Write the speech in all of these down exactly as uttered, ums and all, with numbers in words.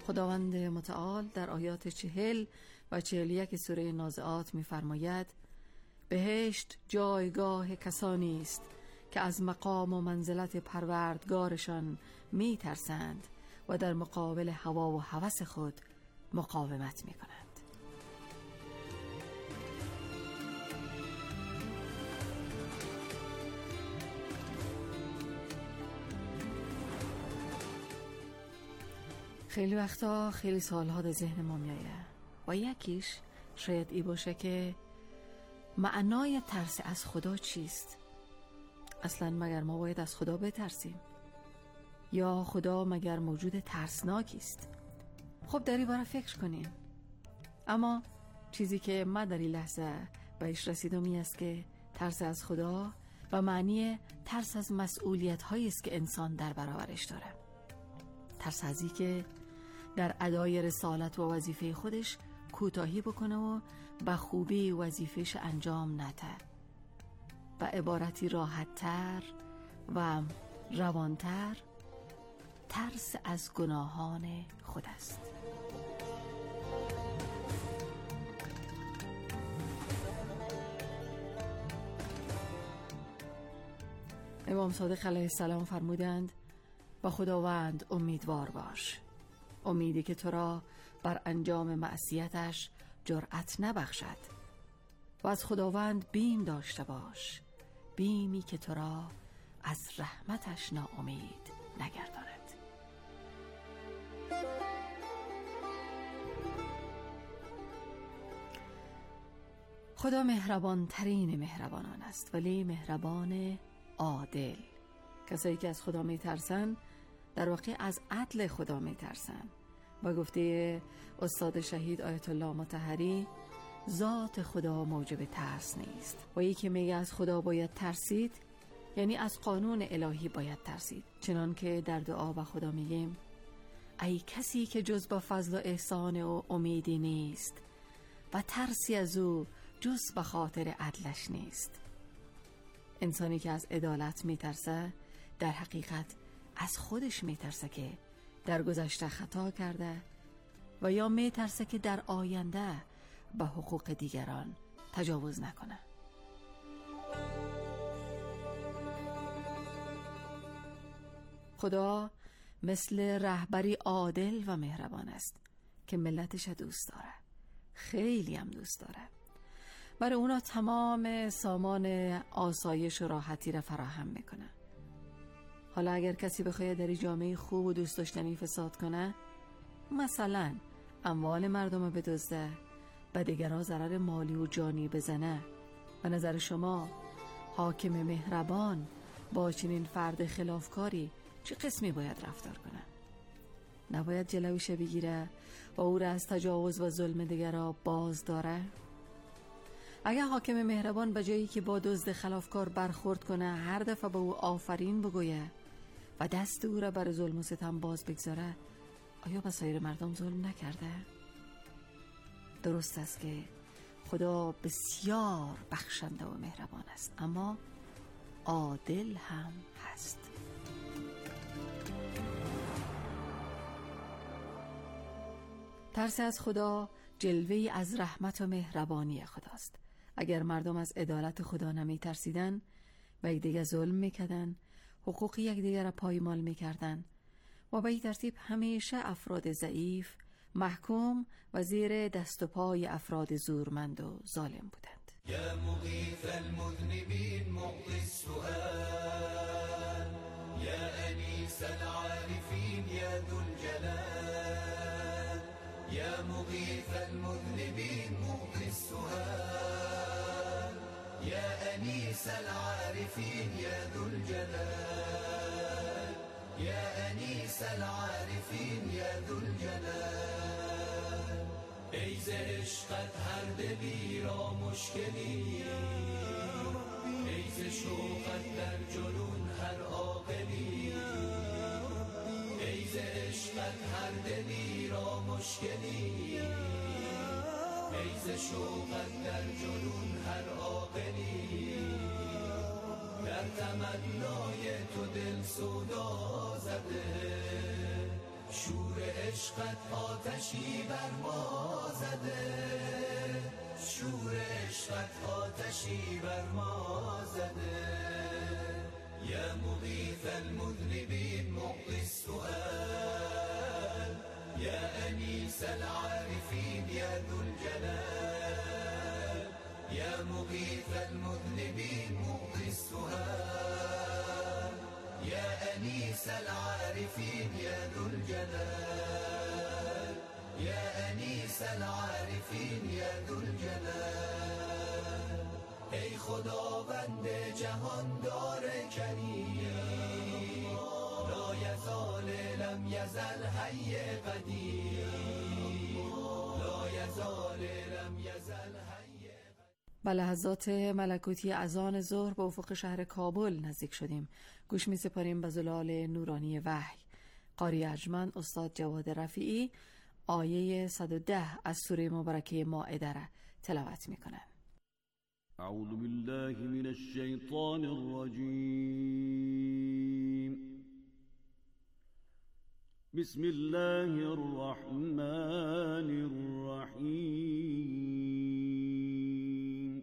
خداوند متعال در آیات چهل و چهل یک سوره نازعات می‌فرماید: بهشت جایگاه کسانی است که از مقام و منزلت پروردگارشان می‌ترسند و در مقابل هوا و هوس خود مقاومت می‌کنند. خیلی وقتا خیلی سالها در ذهن ما میایه و یکیش شاید ای باشه که معنای ترس از خدا چیست؟ اصلا مگر ما باید از خدا بترسیم؟ یا خدا مگر موجود ترسناکی است؟ خب در این باره فکر کنین. اما چیزی که من در این لحظه بهش رسیدم این است که ترس از خدا و معنی ترس از مسئولیت هایی است که انسان در برابرش داره. ترس از این که در ادای رسالت و وظیفه خودش کوتاهی بکنه و به خوبی وظیفهش انجام نده. و عبارتی راحت‌تر و روانتر، ترس از گناهان خود است. امام صادق علیه السلام فرمودند: با خداوند امیدوار باش، امیدی که تو را بر انجام معصیتش جرأت نبخشد، و از خداوند بیم داشته باش، بیمی که تو را از رحمتش ناامید نگرداند. خدا مهربان ترین مهربانان است، ولی مهربان عادل. کسایی که از خدا میترسن در واقع از عدل خدا میترسن. با گفته استاد شهید آیت الله مطهری، ذات خدا موجب ترس نیست. و یکی میگه از خدا باید ترسید، یعنی از قانون الهی باید ترسید. چنان که در دعا با خدا میگیم: ای کسی که جز با فضل و احسان او امیدی نیست و ترسی از او جز به خاطر عدلش نیست. انسانی که از عدالت میترسه در حقیقت از خودش میترسه که در گذشته خطا کرده و یا میترسه که در آینده به حقوق دیگران تجاوز نکنه. خدا مثل رهبری عادل و مهربان است که ملتش دوست داره، خیلی هم دوست داره. برای اونا تمام سامان آسایش و راحتی را فراهم میکنه. حالا اگر کسی بخواد در جامعه خوب و دوست داشتنی فساد کنه، مثلا اموال مردم رو بدزده، به دیگران ضرر مالی و جانی بزنه، به نظر شما حاکم مهربان با چنین فرد خلافکاری چه قسمی باید رفتار کنه؟ نباید جلویش بگیره و او را از تجاوز و ظلم دیگران باز داره؟ اگر حاکم مهربان به جایی که با دزد خلافکار برخورد کنه هر دفعه به او آفرین بگویه و دست او را بر ظلم و ستم باز بگذاره، آیا به سایر مردم ظلم نکرده؟ درست است که خدا بسیار بخشنده و مهربان است، اما عادل هم هست. ترس از خدا جلوه‌ای از رحمت و مهربانی خداست. اگر مردم از عدالت خدا نمی ترسیدن و یکدیگر ظلم میکردن، حقوق یکدیگر را پایمال میکردن و به این ترتیب همیشه افراد ضعیف محکوم و زیر دست و پای افراد زورمند و ظالم بودند. یا مغیث المذنبین معطی السؤال، یا انیس العارفین یا ذو الجلال، یا مغیث المذنبین معطی السؤال، یا انیس العارفین یا ذو الجلال، یا انیس العارفین یا ذو الجلال. ای ز عشقت هر دلی را مشکلی، ای ز شوقت در جنون هر عاقلی، ای ز عشقت هر دلی را مشکلی، ای ز شوقت در جنون هر عاقلی. در تمنای تو دل سودا زده، شور عشقت آتشی بر ما زده، شور عشقت آتشی بر ما زده. یا مغیث المذنبین معطی السؤال، یا انیس العارفین یا ذو الجلال. یا مغیث المذنبین معطی السؤال، یا انیس العارفین یا ذو الجلال. یا انیس العارفین یا ذو الجلال. ای خداوند جهاندار کریم، لا یزال لم یزل حی قدیم، لا یزال لم یزل حی. به لحظات ملکوتی اذان ظهر به افق شهر کابل نزدیک شدیم. گوش می سپاریم به زلال نورانی وحی. قاری ارجمند استاد جواد رفیعی آیه صد و ده از سوره مبارکه مائده را تلاوت می کنند. اعوذ بالله من الشیطان الرجیم. بسم الله الرحمن الرحیم.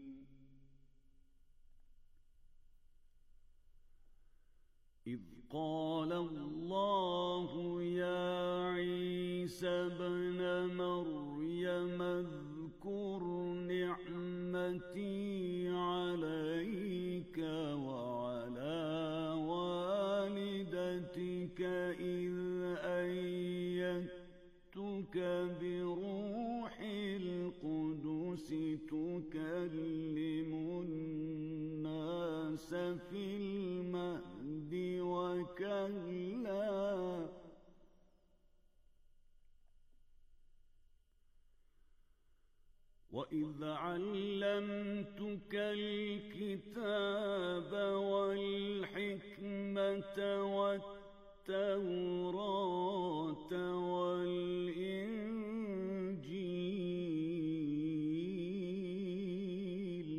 اذ قال الله یا عیسی ابن مریم اذكر نعمتي عليك وعلى والدتك إذ أيدتك بروح القدس تكلم الناس في المهد وكهلا وإذ علمتك الكتاب والحكمة والتوراة والإنجيل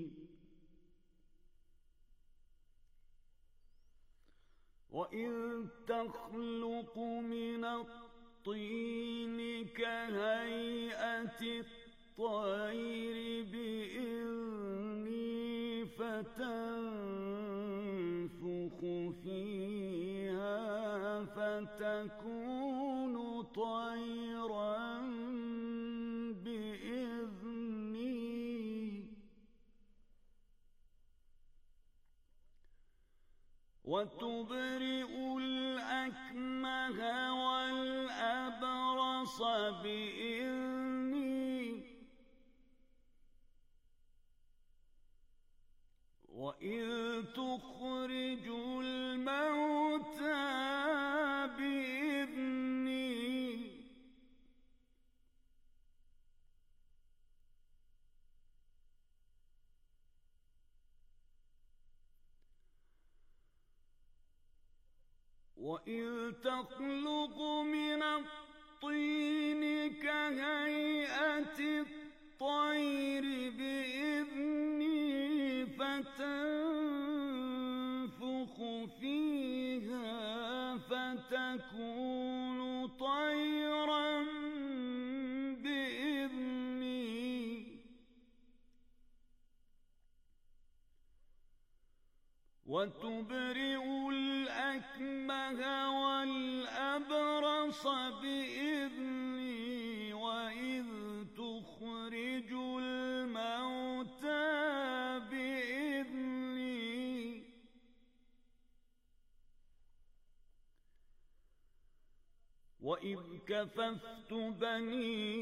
وإذ تخلق من الطين كهيئة الطير بإذني فتنفخ فيها فتكون طيرا بإذني وتبرئ الأكمه والأبرص بإذني وإذ تخرج الموتى بإذني وإذ تخلق من الطين كهيئة الطير بإذني فتنفخ فيها فتكون طيرا بإذني وتبرئ الأكمه والأبرص بإذني وإذ تخرج الموتى بإذني وإذ كففت بني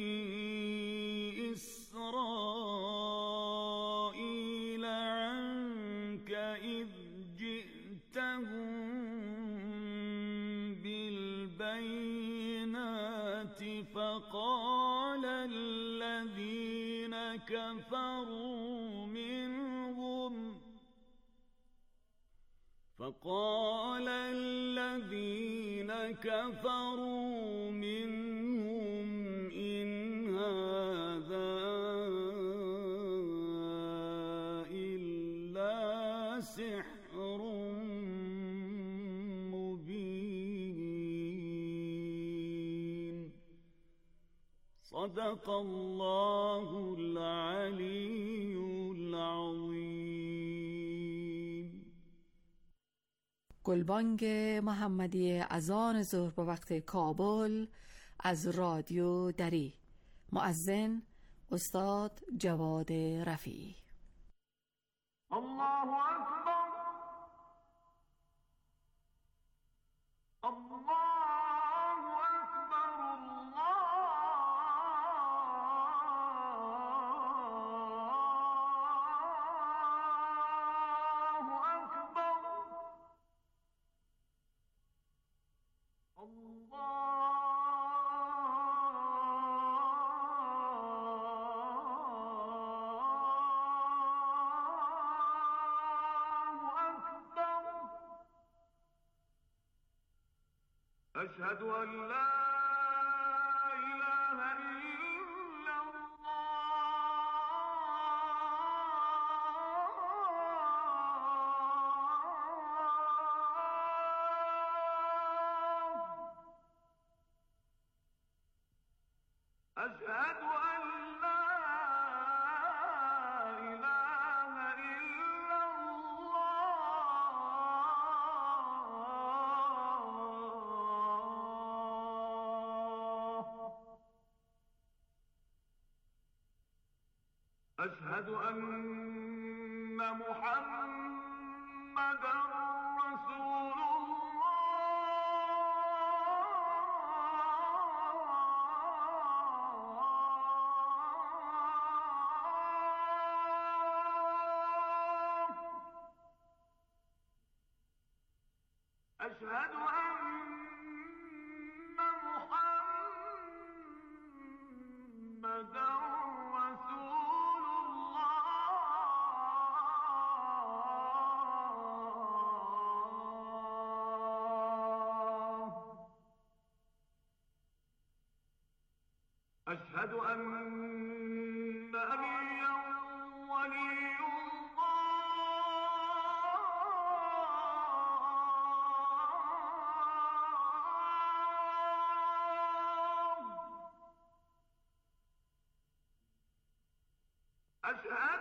إسرائيل عنك إذ جئتهم بالبينات فقال الذين كفروا منهم فقال الذين كفروا منهم إن هذا إلا سحر مبين صدق الله العلی العظیم. گلبانگ محمدی اذان ظهر به وقت کابل از رادیو دری. مؤذن استاد جواد رفیعی. الله اکبر، الله أشهد أن لا إله إلا الله. أشهد أن لا إله إلا أشهد أن محمدًا رسول الله. أشهد أن محمدًا أشهد أن نبيا ولي الله. أشهد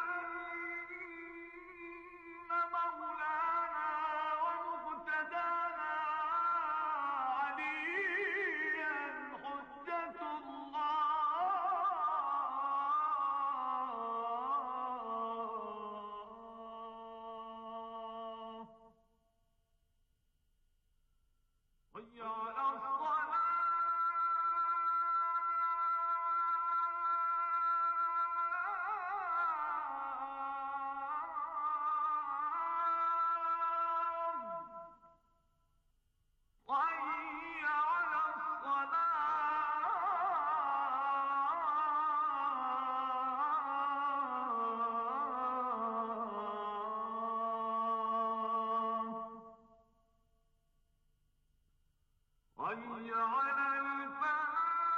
أن مولانا ومقتدانا عليا حجة الله. حي على الصلاة. حي على الصلاة. حي على الفلاح.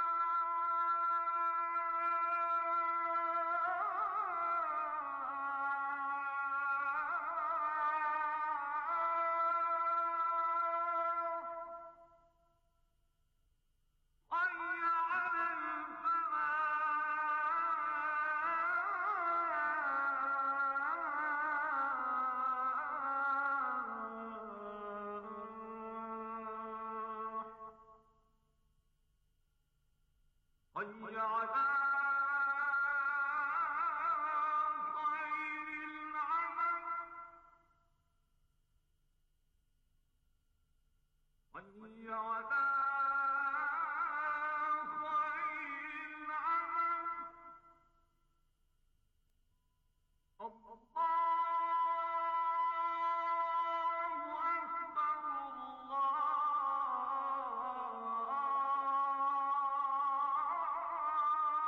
حي على الفلاح. حي على خير العمل. حي على خير العمل. الله أكبر، الله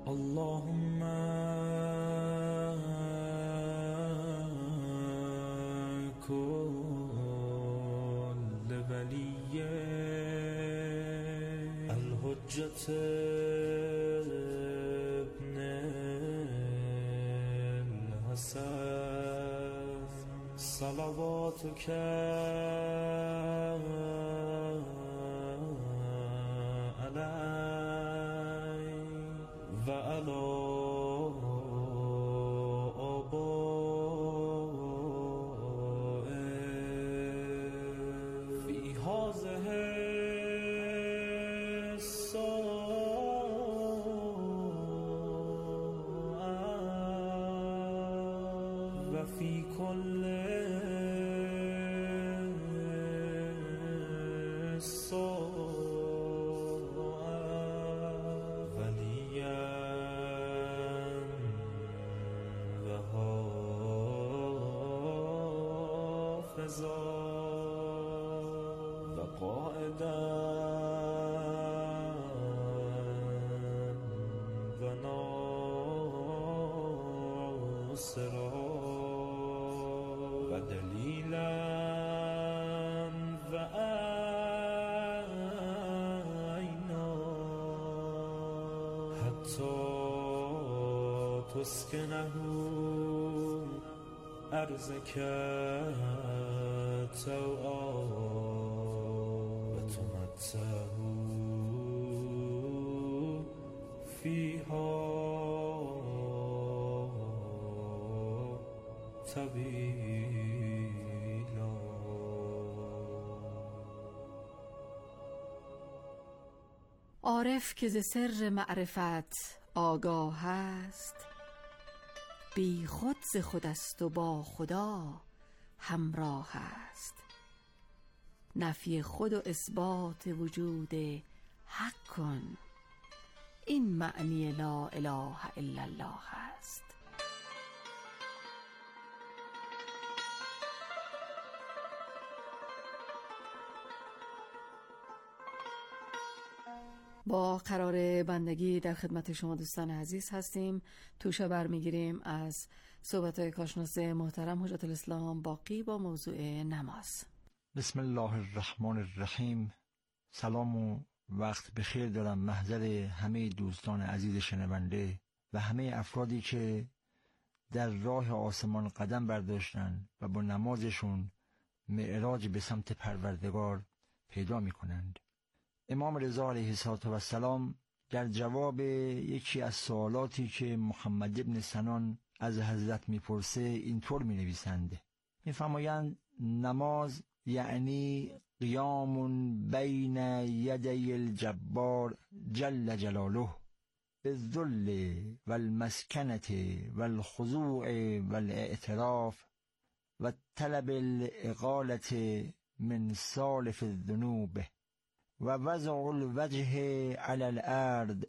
اللهم كل ولي الحجة ابن الحسن صلواتك عليه وعلى آبائه في هذه الساعة وفي كل وقائدا وناصرا ودليلا وعينا حتى تسكنه أرزك توعا وتمتعه فيها طويلا. عارف که ز سر معرفت آگاه است، بی خود ز خود است و با خدا همراه است. نفی خود و اثبات وجود حق کن، این معنی لا اله الا الله است. با قرار بندگی در خدمت شما دوستان عزیز هستیم. توشه برمیگیریم از صحبت‌های کارشناس محترم حجت الاسلام باقی با موضوع نماز. بسم الله الرحمن الرحیم. سلام و وقت بخیر دارم محضر همه دوستان عزیز شنونده و همه افرادی که در راه آسمان قدم برداشتن و با نمازشون معراج به سمت پروردگار پیدا می کنند. امام رضا علیه السلام در جواب یکی از سوالاتی که محمد ابن سنان از حضرت میپرسه اینطور می نویسند. می فرمایند نماز یعنی قیام بین یدی الجبار جل جلاله بالذل والمسکنة والخضوع والاعتراف و طلب الاقالة من سالف الذنوب و وضع الوجه على الارض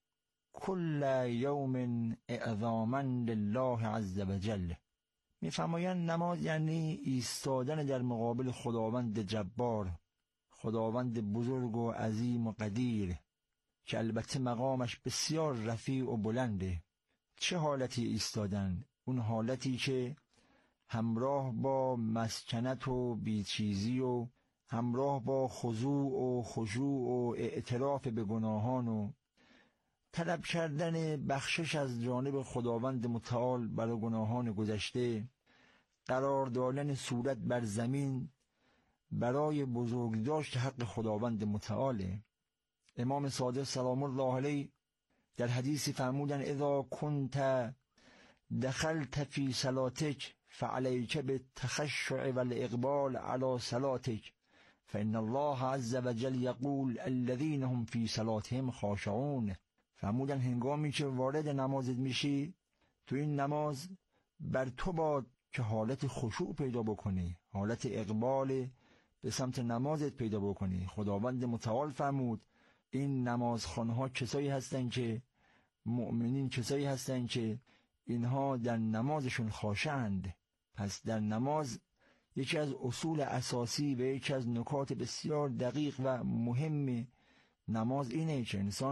کل یوم اعظاما لله عز وجل. می‌فرمایند نماز یعنی ایستادن در مقابل خداوند جبار، خداوند بزرگ و عظیم و قدیر که البته مقامش بسیار رفیع و بلنده. چه حالتی ایستادن؟ اون حالتی که همراه با مسکنت و بیچیزی و همراه با خضوع و خشوع و اعتراف به گناهان و طلب کردن بخشش از جانب خداوند متعال برای گناهان گذشته، قرار دادن صورت بر زمین برای بزرگداشت حق خداوند متعاله. امام صادق سلام الله علیه در حدیثی فرمودن اذا کنت دخلت فی صلاتک فعلیک بالتخشع والاقبال علی صلاتک فإن الله عز وجل یقول الذین هم فی صلاتهم خاشعون. فرمودن هنگامی که وارد نمازت میشی، تو این نماز بر تو باد که حالت خشوع پیدا بکنی، حالت اقبال به سمت نمازت پیدا بکنی. خداوند متعال فرمود این نمازخوانها کسایی هستند که مؤمنین، کسایی هستند که اینها در نمازشون خاشعند. پس در نماز یکی از اصول اساسی و یکی از نکات بسیار دقیق و مهم نماز اینه که انسان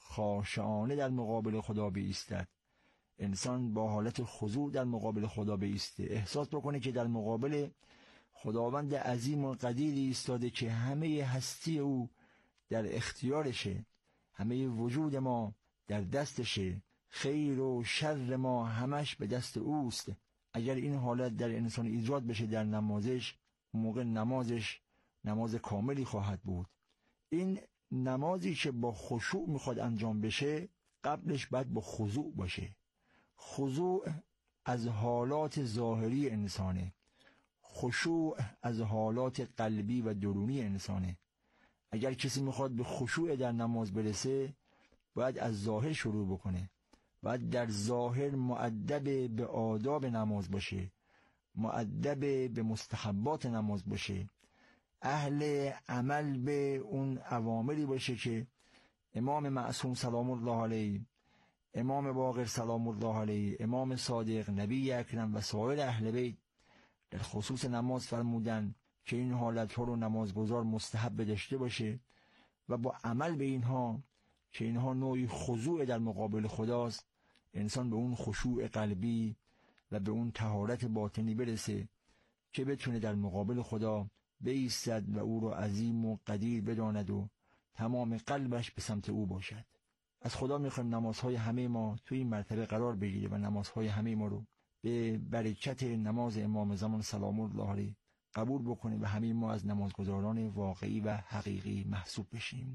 خاشعانه در مقابل خدا بایستد، انسان با حالت خضوع در مقابل خدا بایسته، احساس بکنه که در مقابل خداوند عظیم و قدیر ایستاده که همه هستی او در اختیارشه، همه وجود ما در دستشه، خیر و شر ما همش به دست اوست. اگر این حالت در انسان ایجاد بشه در نمازش، موقع نمازش نماز کاملی خواهد بود. این نمازی که با خشوع میخواد انجام بشه، قبلش باید با خضوع باشه. خضوع از حالات ظاهری انسانه، خشوع از حالات قلبی و درونی انسانه. اگر کسی میخواد به خشوع در نماز برسه، باید از ظاهر شروع بکنه، باید در ظاهر مؤدب به آداب نماز باشه، مؤدب به مستحبات نماز باشه، اهل عمل به اون اوامری باشه که امام معصوم سلام الله علیه، امام باقر سلام الله علیه، امام صادق، نبی اکرم و سایر اهل بیت در خصوص نماز فرمودن که این حالت ها رو نمازگزار مستحب داشته باشه و با عمل به اینها که اینها نوعی خضوع در مقابل خداست، انسان به اون خشوع قلبی و به اون طهارت باطنی برسه که بتونه در مقابل خدا بایستد و او رو عظیم و قدیر بداند و تمام قلبش به سمت او باشد. از خدا میخوایم نمازهای همه ما توی این مرتبه قرار بگیره و نمازهای همه ما رو به برکت نماز امام زمان سلام الله علیه قبول بکنه و همه ما از نمازگزاران واقعی و حقیقی محسوب بشیم.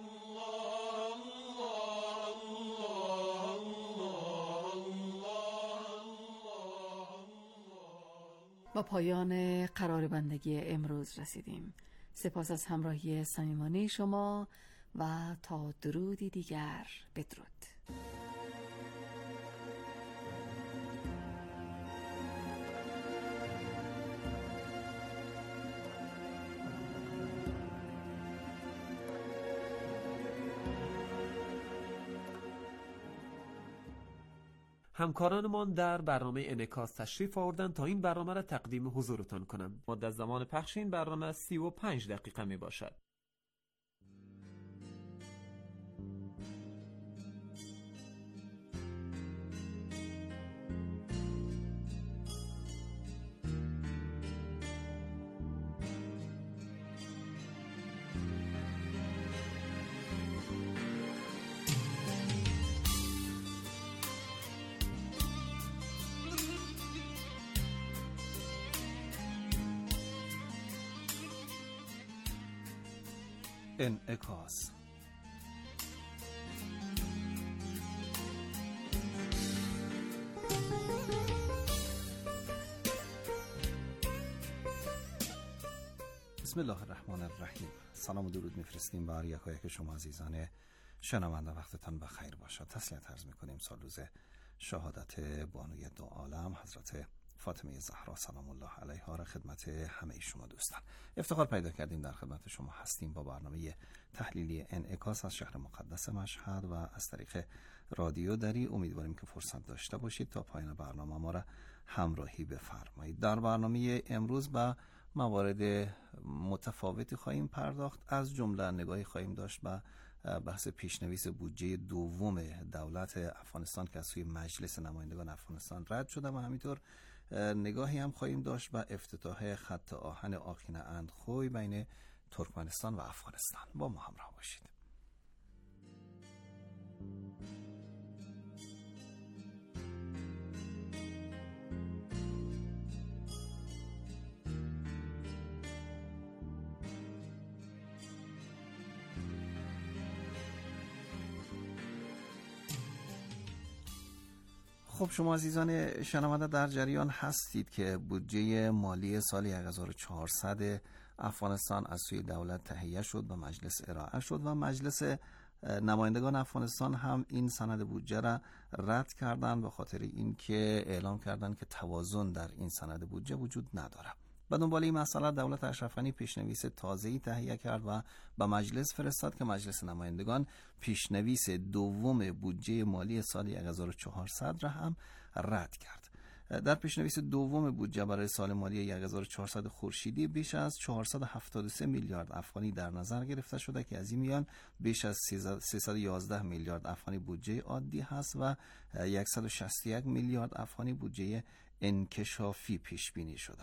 با پایان قرار بندگی امروز رسیدیم. سپاس از همراهی صمیمانه شما و تا درودی دیگر بدرود. همکارانمان در برنامه انعکاس تشریف آوردند تا این برنامه را تقدیم حضورتان کنم. مدت زمان پخش این برنامه سی و پنج دقیقه می باشد. انعکاس. بسم الله الرحمن الرحیم. سلام و درود میفرستیم بر یکایک شما عزیزان شنونده. وقتتان بخیر باشد. تسلیت عرض میکنیم سال روز شهادت بانوی دو عالم حضرت فاطمه زهرا سلام الله علیها را خدمت همه شما دوستان افتخار پیدا کردیم در خدمت شما هستیم با برنامه تحلیلی انعکاس از شهر مقدس مشهد و از طریق رادیو دری. امیدواریم که فرصت داشته باشید تا پایان برنامه ما را همراهی بفرمایید. در برنامه امروز با موارد متفاوتی خواهیم پرداخت، از جمله نگاهی خواهیم داشت به بحث پیشنویس بودجه دوم دولت افغانستان که از سوی مجلس نمایندگان افغانستان رد شده و همینطور نگاهی هم خواهیم داشت به افتتاح خط آهن آقین اندخوی بین ترکمنستان و افغانستان. با ما همراه باشید. خب شما عزیزان شنونده در جریان هستید که بودجه مالی سال هزار و چهارصد افغانستان از سوی دولت تهیه شد و مجلس ارائه شد و مجلس نمایندگان افغانستان هم این سند بودجه را رد کردند به خاطر اینکه اعلام کردند که توازن در این سند بودجه وجود نداره. به دنبال این مسئله دولت اشرف غنی پیشنویس تازه‌ای تهیه کرد و به مجلس فرستاد که مجلس نمایندگان پیشنویس دوم بودجه مالی سال هزار و چهارصد را هم رد کرد. در پیشنویس دوم بودجه برای سال مالی هزار و چهارصد خورشیدی بیش از چهارصد و هفتاد و سه میلیارد افغانی در نظر گرفته شده که از این میان بیش از سیصد و یازده میلیارد افغانی بودجه عادی هست و صد و شصت و یک میلیارد افغانی بودجه انکشافی پیش بینی شده.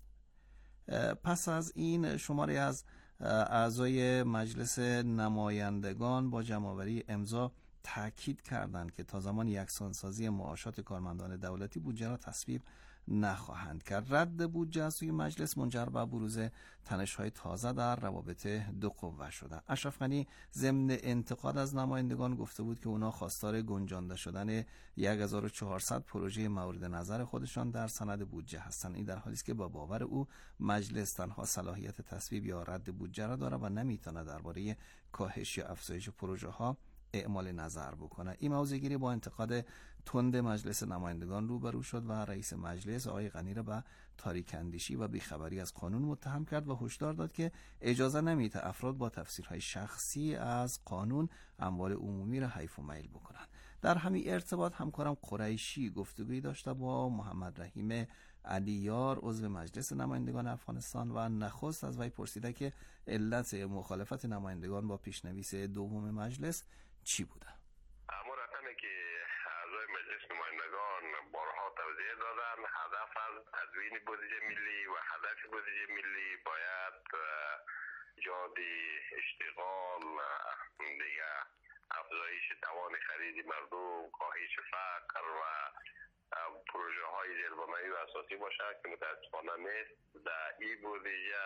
پس از این شماری از اعضای مجلس نمایندگان با جمع‌آوری امضا تاکید کردند که تا زمان یکسانسازی معاشات کارمندان دولتی بودجه را تصویب نخواهند کرد. رد بودجه از سوی مجلس منجر به بروز تنش‌های تازه در روابط دو قوه شده. اشرف غنی ضمن انتقاد از نمایندگان گفته بود که اونا خواستار گنجانده شدن هزار و چهارصد پروژه مورد نظر خودشان در سند بودجه هستند. این در حالی است که با باور او مجلس تنها صلاحیت تصویب یا رد بودجه را دارد و نمیتونه درباره کاهش یا افزایش پروژه ها اعمال نظر بکنه. این موضوعگیری با انتقاد تند مجلس نمایندگان روبرو شد و رئیس مجلس آقای غنی را به تاریک اندیشی و بیخبری از قانون متهم کرد و هشدار داد که اجازه نمیده افراد با تفسیرهای شخصی از قانون اموال عمومی را حیف و میل بکنند. در همین ارتباط همکارم قریشی گفتگویی داشته با محمد رحیم علیار عضو مجلس نمایندگان افغانستان و نخست از وی پرسیده که علت مخالفت نمایندگان با پیشنویس دوم مجلس چی بوده؟ اما رقمی که اعضای مجلس نمایندگان بارها توضیح دادن، هدف از تدوین بودجه ملی و هدف بودجه ملی باید ایجاد اشتغال، دیگه افزایش توان خرید مردم، کاهش فقر و پروژه های زیربنایی و اساسی باشد که متاسفانه نیست. در این بودجه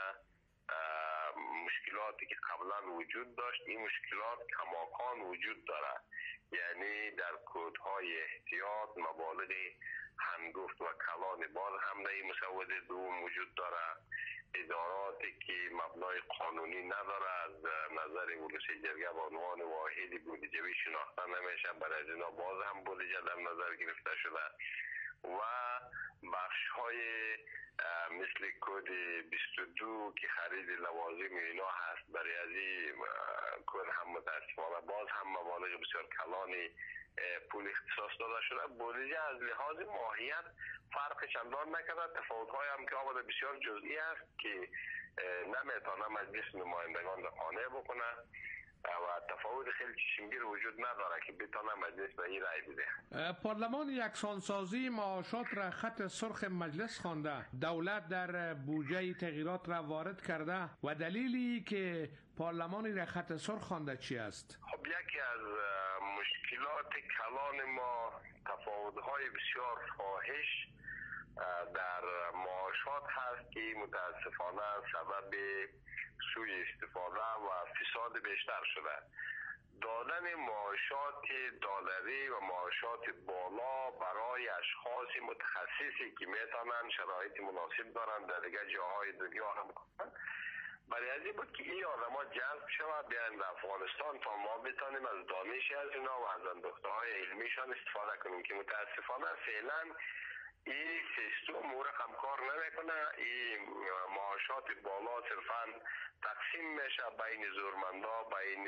مشکلاتی که قبلا وجود داشت، این مشکلات کماکان وجود داره. یعنی در کودهای احتیاط مبالغ هنگفت و کلان باز هم در این مسوده دوم وجود داره. اداراتی که مبنای قانونی نداره از نظر مجلس جرگه به عنوان واحد بودجه‌ای شناخته نمیشه، برای از اینا باز هم بودجه در نظر گرفته شده و بخش های مثل کد بیست و دو که خرید لوازم اینا هست، برای از این کد هم متاسفانه باز هم مبالغ بسیار کلانی پول اختصاص داده شده. بودجه از لحاظ ماهیت فرق چندان نکرده، تفاوت های هم که آمده بسیار جزئی است که نمیتونه مجلس نمایندگان را قانع بکنه و تفاوت خیلی چشمگیر وجود نداره که بتونه مجلس به این رای بده. پارلمان یکسانسازی معاشات را خط سرخ مجلس خوانده، دولت در بودجه تغییرات را وارد کرده و دلیلی که پارلمانی را خط سرخ خوانده چی است؟ خب یکی از مشکلات کلان ما تفاوت‌های بسیار فاحش در معاشات هست که متاسفانه سبب سوء استفاده و فساد بیشتر شده. دادن معاشات دلاری و معاشات بالا برای اشخاص متخصصی که میتونن شرایط مناسب دارن در دیگه جاهای دنیا هم کنن، برای از این بود که این آدم‌ها جذب شود بیان در افغانستان تا ما بتانیم از دانش از اینا و از اندوخته‌های علمیشان استفاده کنیم که متاسفانه فعلا این سیستم رقم کار نمیکنه. این معاشات بالا صرفا تقسیم میشه بین زورمندا، بین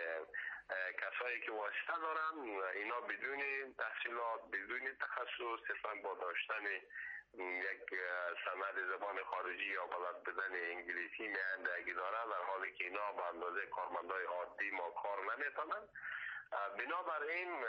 کسایی که واسطه دارن، اینا بدون تحصیلات، بدون تخصص، صرفا با داشتن یک سند زبان خارجی یا بلد بدن انگلیسی میانده اگه داره، در حالی که اینا به اندازه کارمندای عادی ما کار نمیتونن. بنابراین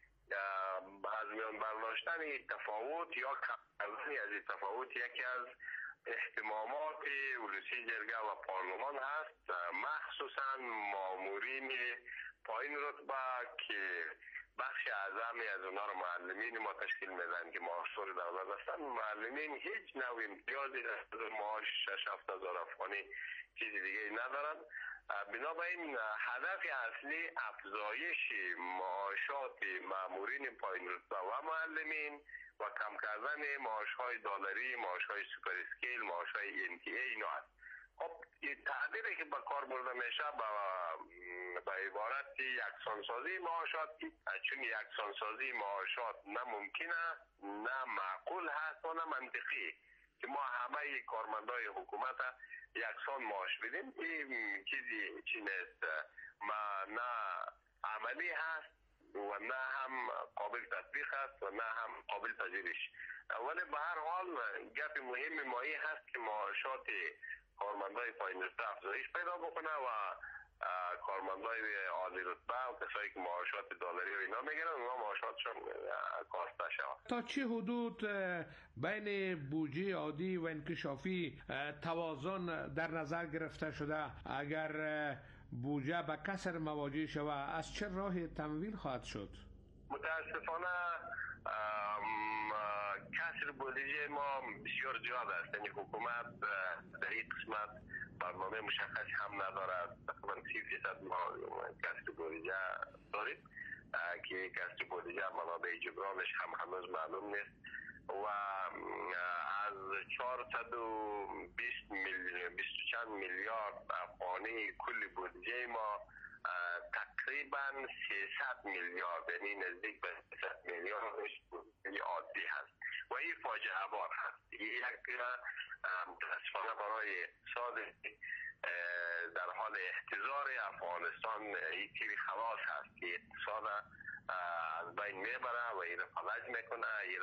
از میان برداشتن تفاوت یا کم کردن از تفاوت یکی از اهتمامات ولسی جرگه و پارلمان هست، مخصوصا مامورین پایین رتبه که بخش اعظمی از اونا رو معلمین ما تشکیل میدن که معاشات دولت هستن. معلمین هیچ نوع امتیازی از معاش شش هفت هزار افغانی چیزی دیگه ندارن. بنابراین هدف اصلی افزایش معاشات مامورین پایین رتبه و معلمین و کم کردن معاش‌های دلاری، معاش‌های سوپر اسکیل، معاش‌های ام تی ای اینا هست. خب تعبیری که به کار برده میشه به عبارت یکسانسازی معاشات، چون یکسانسازی معاشات نه ممکنه، نه معقول هست و نه منطقی که ما همه کارمندای حکومت یکسان معاش بدیم. این چیزی چی نیست، ما نه عملی هست و نه هم قابل تطبیق است و نه هم قابل پذیرش. ولی به هر حال گپ مهم مایی هست که معاشات کارمندای پایین رتبه افزایش پیدا بکنه و کارمندای عالی رتبه و کسایی که معاشات دلاری و اینا میگیرن اونا معاشاتشون کاسته شود. تا چه حدود بین بودجه عادی و انکشافی توازن در نظر گرفته شده؟ اگر بودجه به کسر مواجه شود از چه راه تمویل خواهد شد؟ متاسفانه کسر بودجه ما بسیار زیاد است. یعنی حکومت در این قسمت برنامه مشخصی هم ندارد. تقریبا سی فیصد ما کسر بودجه داریم که کسر بودجه منابع جبرانش هم هنوز معلوم نیست و از چهارصد و بیست میلیون بیست و چند میلیارد افغانی کل بودجه ما تقریبا سیصد میلیارد یعنی نزدیک به سیصد میلیاردش بودجه عادی هست و این فاجعه بار هست. یک متاسفانه برای اقتصاد در حال احتضار افغانستان این تیری خلاص هست که اقتصاد از بین میبره و این فلج میکنه، این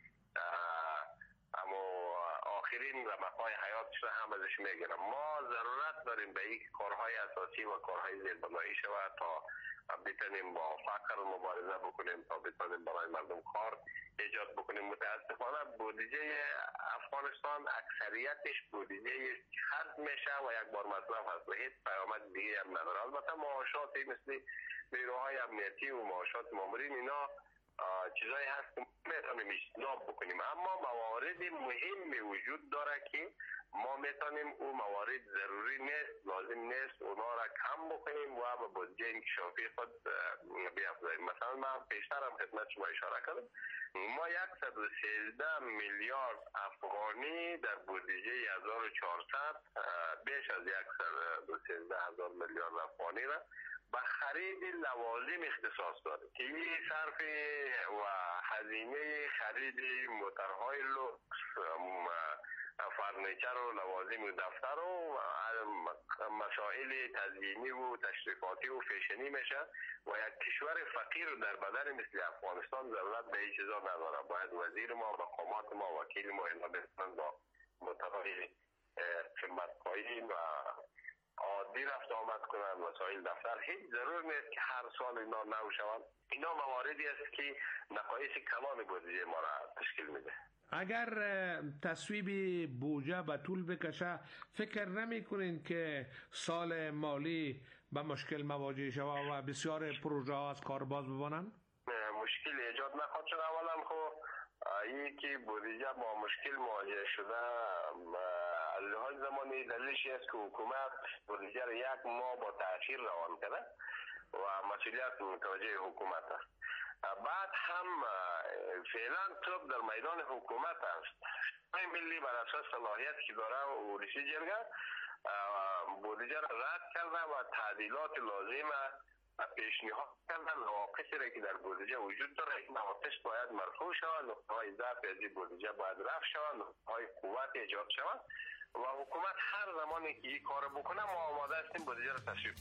اما آخرین رمقای حیاتش را هم ازش میگیرم. ما ضرورت داریم به این کارهای اساسی و کارهای زیربنایی شود تا بتونیم با فقر مبارزه بکنیم، تا بتونیم برای مردم کار ایجاد بکنیم. متاسفانه بودجه افغانستان اکثریتش بودجه خرج میشه و یک بار مصرف هست و هیچ پیامد دیگه هم نداره. البته معاشاتی مثل نیروهای امنیتی و معاشات مامورین اینا چیزایی هست که میتونیم اجتناب بکنیم، اما موارد مهمی وجود داره که ما میتونیم اون موارد ضروری نیست، لازم نیست اونا را کم بکنیم و به بودجه انکشافی خود بیافزاییم. مثلا من پیشتر هم خدمت شما اشاره کردم، ما صد و سیزده میلیارد افغانی در بودجه هزار و چهارصد بیش از صد و سیزده هزار میلیارد افغانی را به خرید لوازم اختصاص داره که این صرف و هزینه خرید موترهای لوکس، فرنیچر و لوازم دفتر و مسائل تزیینی و تشریفاتی و فیشنی میشه و یک کشور فقیر در بدن مثل افغانستان ضرورت به این چیزا نداره. باید وزیر ما، مقامات ما، وکیل ما اینا بتونن با موترهای قیمت پایین و عادی رفت آمد کنند. وسایل دفتر هیچ ضرور نیست که هر سال اینا نو شوند. اینا مواردی است که نقایص کلان بودجه ما را تشکیل میده. اگر تصویب بودجه به طول بکشه فکر نمی کنین که سال مالی به مشکل مواجه شود و بسیار پروژه ها از کار باز بمانند؟ مشکل ایجاد نخواهد شد. اولا خب این که بودجه با مشکل مواجه شده از لحاظ زمانی دلیلش است که حکومت بودجه را یک ماه با تأخیر روان کرده و مسئولیت متوجه حکومت است. بعد هم فعلا توپ در میدان حکومت است. ملی بر اساس صلاحیت که داره و رئیس جرگه بودجه را رد کرده و تعدیلات لازمه پیشنهاد کردن. نواقصی را که در بودجه وجود داره این نواقص باید مرفوع شود، نقطه‌های ضعف از این بودجه باید رفع شود، نقطه‌های قوت ایجاد شود و حکومت هر زمانی که این کار بکنه ما آماده هستیم بودجه را تصویب.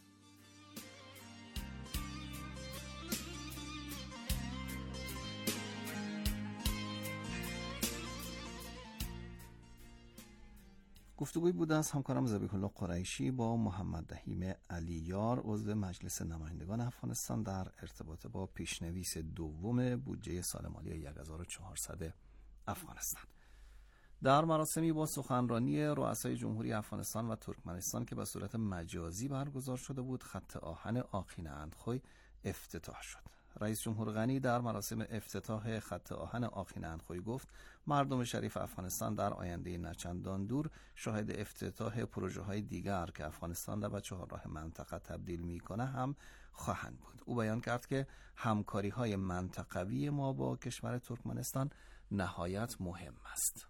گفتگوی بود از همکارم ذبیح الله قریشی با محمد دهیم علیار عضو مجلس نمایندگان افغانستان در ارتباط با پیشنویس دوم بودجه سال مالی هزار و چهارصد افغانستان. در مراسمی با سخنرانی رؤسای جمهوری افغانستان و ترکمنستان که به صورت مجازی برگزار شده بود، خط آهن آقین اندخوی افتتاح شد. رئیس جمهور غنی در مراسم افتتاح خط آهن آقین اندخوی گفت مردم شریف افغانستان در آینده نچندان دور شاهد افتتاح پروژه های دیگر که افغانستان را به چهارراه منطقه تبدیل میکنه هم خواهند بود. او بیان کرد که همکاری های منطقوی ما با کشور ترکمنستان نهایت مهم است.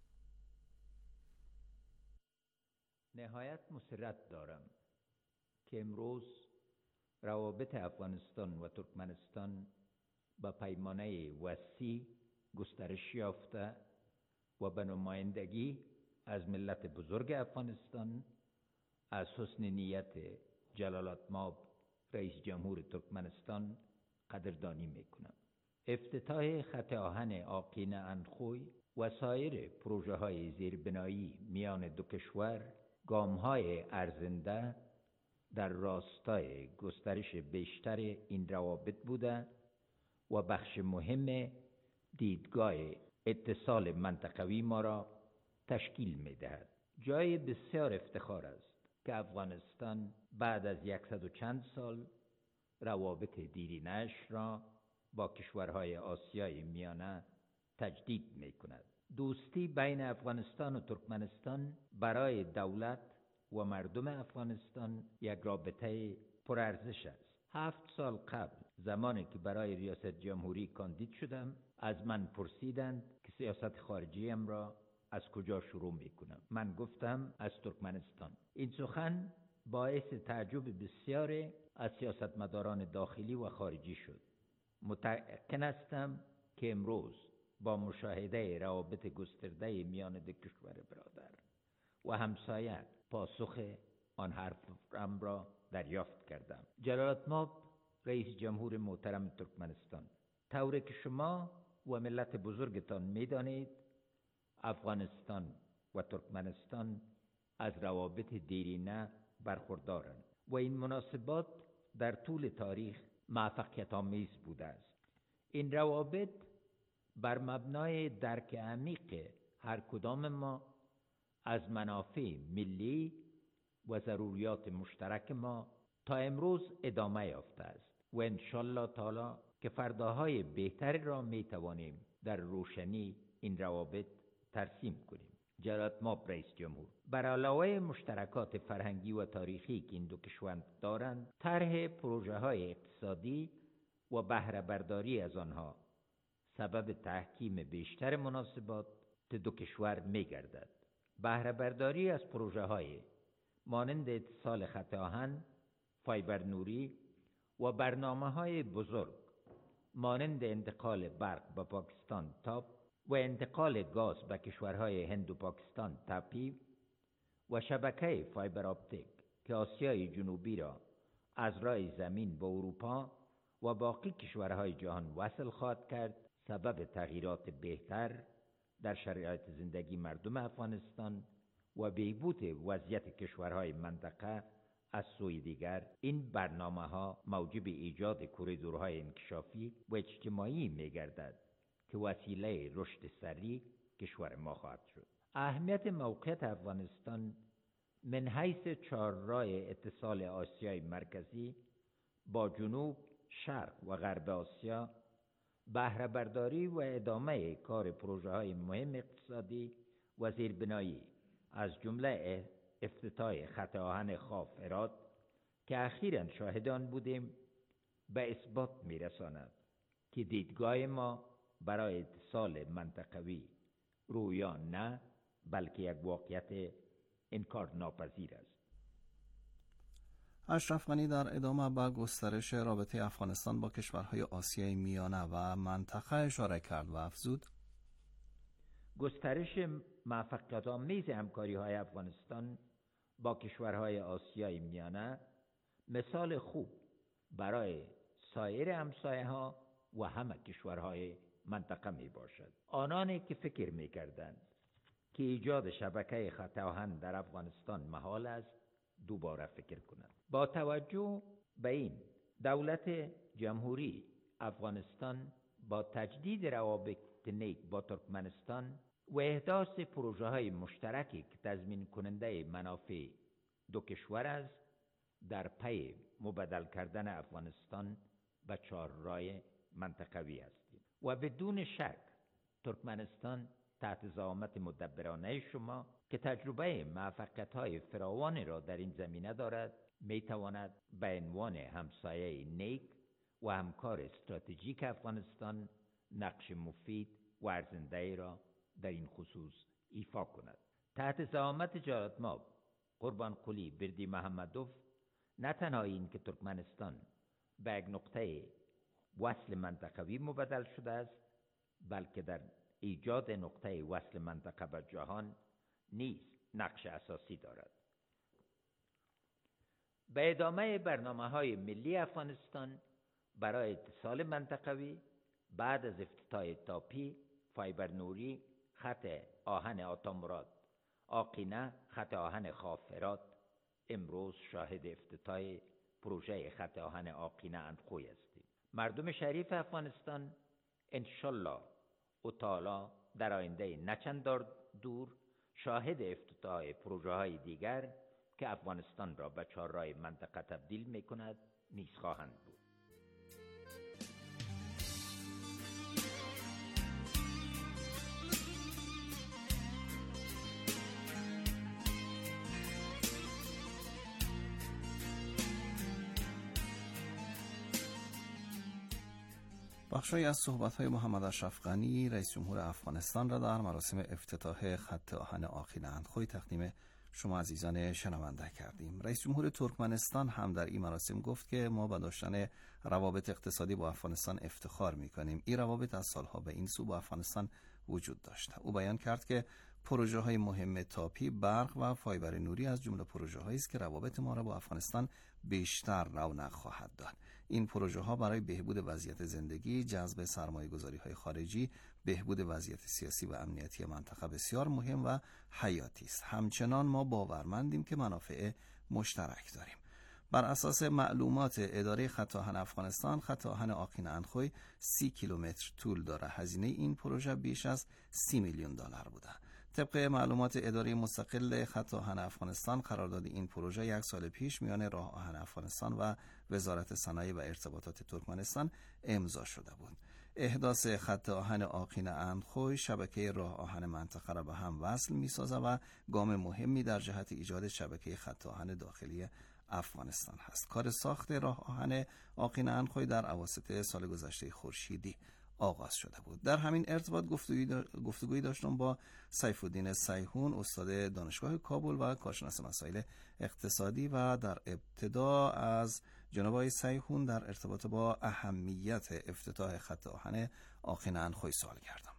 نهایت مسرت دارم که امروز روابط افغانستان و ترکمنستان با پیمانه وسیع گسترش یافته و به نمایندگی از ملت بزرگ افغانستان از حسن نیت جلالتمآب رئیس جمهور ترکمنستان قدردانی میکنم. افتتاح خط آهن آقین اندخوی و سایر پروژه های زیربنایی میان دو کشور گام های ارزنده در راستای گسترش بیشتر این روابط بوده و بخش مهم دیدگاه اتصال منطقوی ما را تشکیل می دهد. جای بسیار افتخار است که افغانستان بعد از یکصد و چند سال روابط دیرینه‌اش را با کشورهای آسیای میانه تجدید می کند. دوستی بین افغانستان و ترکمنستان برای دولت و مردم افغانستان یک رابطه پرارزش است. هفت سال قبل زمانی که برای ریاست جمهوری کاندید شدم از من پرسیدند که سیاست خارجیم را از کجا شروع می کنم. من گفتم از ترکمنستان. این سخن باعث تعجب بسیار از سیاستمداران داخلی و خارجی شد. متأکد هستم که امروز با مشاهده روابط گسترده میان دو کشور برادر و همسایه پاسخ آن حرفم را دریافت کردم. جلالتمآب رئیس جمهور محترم ترکمنستان، طوری که شما و ملت بزرگتان می‌دانید، افغانستان و ترکمنستان از روابط دیرینه برخوردارند و این مناسبات در طول تاریخ موفقیت آمیز بوده است. این روابط بر مبنای درک عمیق هر کدام ما از منافع ملی و ضروریات مشترک ما تا امروز ادامه یافته است و انشالله تعالی که فرداهای بهتری را می توانیم در روشنی این روابط ترسیم کنیم. جلالتمآب رئیس جمهور، بر علاوه مشترکات فرهنگی و تاریخی که این دو کشور دارند، طرح پروژه های اقتصادی و بهره برداری از آنها سبب تحکیم بیشتر مناسبات دو کشور می گردد. بهره برداری از پروژه های مانند اتصال خط آهن، فایبر نوری و برنامه های بزرگ مانند انتقال برق به پاکستان تاپ و انتقال گاز به کشورهای هند و پاکستان تاپی و شبکه فایبر آپتیک که آسیای جنوبی را از راه زمین به اروپا و باقی کشورهای جهان وصل خواهد کرد، سبب تغییرات بهتر در شرایط زندگی مردم افغانستان و بهبود وضعیت کشورهای منطقه. از سوی دیگر این برنامه ها موجب ایجاد کوریدورهای انکشافی و اجتماعی می گردد که وسیله رشد سریع کشور ما خواهد شد. اهمیت موقعیت افغانستان من حیث چهارراه اتصال آسیای مرکزی با جنوب، شرق و غرب آسیا، بهره برداری و ادامه کار پروژه های مهم اقتصادی و زیربنایی از جمله افتتاح خط آهن خاف هرات که اخیراً شاهدان بودیم به اثبات میرساند که دیدگاه ما برای اتصال منطقوی رویا نه بلکه یک واقعیت انکار ناپذیر است. اشرف غنی در ادامه به گسترش رابطه افغانستان با کشورهای آسیای میانه و منطقه اشاره کرد و افزود: گسترش موفقیت‌آمیز همکاری‌های افغانستان با کشورهای آسیای میانه مثال خوب برای سایر همسایه‌ها و همه کشورهای منطقه می باشد. آنانی که فکر می کردند که ایجاد شبکه خط آهن در افغانستان محال است، دوباره فکر کنند. با توجه به این، دولت جمهوری افغانستان با تجدید روابط نیک با ترکمنستان و احداث پروژه های مشترکی که تضمین کننده منافع دو کشور است، در پی مبادل کردن افغانستان به چهارراه منطقوی هستیم و بدون شک ترکمنستان تحت زعامت مدبرانه شما که تجربه موفقیت‌های فراوانی را در این زمینه دارد، میتواند به عنوان همسایه نیک و همکار استراتژیک افغانستان نقش مفید و ارزنده را در این خصوص ایفا کند. تحت زعامت جلالتمآب قربانقلی بردی محمدوف، نه تنها این که ترکمنستان به یک نقطه وصل منطقوی مبادل شده است، بلکه در ایجاد نقطه وصل منطقه به جهان نیز نقش اساسی دارد. به ادامه برنامه‌های ملی افغانستان برای اتصال منطقوی بعد از افتتاح تاپی، فایبر نوری، خط آهن آتامراد آقینه، خط آهن خافرات، امروز شاهد افتتاح پروژه خط آهن آقینه اندخوی هستیم. مردم شریف افغانستان انشالله و تعالی در آینده نچندان دور شاهد افتتاح پروژه های دیگر که افغانستان را به چهارراه منطقه تبدیل می کند نیز خواهند بود. بخشی از صحبت‌های محمد اشرف غنی رئیس جمهور افغانستان را در مراسم افتتاح خط آهن آقینه اندخوی تقدیم شما عزیزان شنونده کردیم. رئیس جمهور ترکمنستان هم در این مراسم گفت که ما با داشتن روابط اقتصادی با افغانستان افتخار می‌کنیم. این روابط از سالها به این سو با افغانستان وجود داشته. او بیان کرد که پروژه های مهم تاپی، برق و فایبر نوری از جمله پروژه هایی است که روابط ما را با افغانستان بیشتر رونق خواهد داد. این پروژه ها برای بهبود وضعیت زندگی، جذب سرمایه گذاری های خارجی، بهبود وضعیت سیاسی و امنیتی منطقه بسیار مهم و حیاتی است. همچنان ما باورمندیم که منافع مشترک داریم. بر اساس معلومات اداره خط آهن افغانستان، خط آهن آقینه اندخوی سی کیلومتر طول داره. هزینه این پروژه بیش از سی میلیون دلار بوده. طبق معلومات اداره مستقل خط آهن افغانستان، قرارداد این پروژه یک سال پیش میان راه آهن افغانستان و وزارت صنایع و ارتباطات ترکمنستان امضا شده بود. احداث خط آهن آقینه اندخوی شبکه راه آهن منطقه را به هم وصل می‌سازد و گام مهمی در جهت ایجاد شبکه خط آهن داخلی افغانستان هست. کار ساخت راه آهن آقینه اندخوی در اواسط سال گذشته خورشیدی آغاز شده بود. در همین ارتباط گفتگویی داشتم با سیف الدین سیحون، استاد دانشگاه کابل و کارشناس مسائل اقتصادی، و در ابتدا از جناب آقای سیحون در ارتباط با اهمیت افتتاح خط آهن آقینه اندخوی سوال کردم.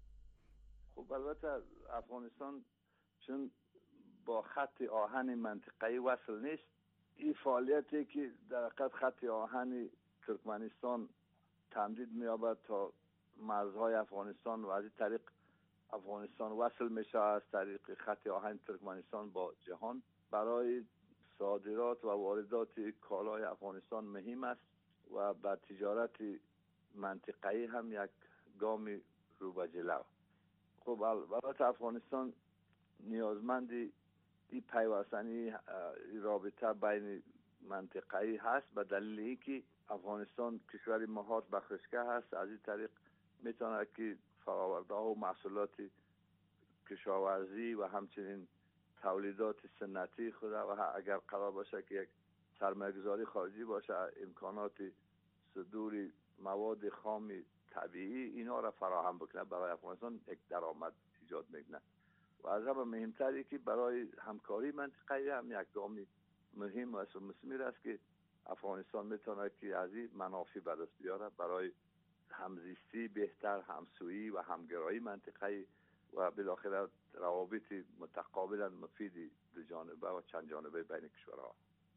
خب البته افغانستان چون با خط آهن منطقه‌ای وصل نیست، این فعالیتی که در حقیقت خط آهن ترکمنستان تمدید می‌یابد تا مرزهای افغانستان و از این طریق افغانستان وصل میشه از طریق خط آهن ترکمنستان با جهان، برای صادرات و واردات کالای افغانستان مهم است و با تجارت منطقه‌ای هم یک گام رو به جلو. خب البته افغانستان نیازمند این پیوستنی رابطه بین منطقه‌ای هست، به دلیل اینکه افغانستان کشور مهات بخششگاه هست. از این طریق میتونه که فرآورده ها و محصولات کشاورزی و همچنین تولیدات سنتی خود و اگر قرار باشه که یک سرمایه‌گذاری خارجی باشه، امکانات صدور مواد خام طبیعی اینا را فراهم بکنه، برای افغانستان یک درآمد ایجاد میکنه. و از همه مهمتری که برای همکاری منطقه‌ای هم یک گام مهم و مثمر است که افغانستان میتونه که از این منافع به دست بیاره برای همزیستی بهتر، همسویی و همگرایی منطقه‌ای و بالاخره روابط متقابلا مفید دو جانبه و چند جانبه بین کشورها.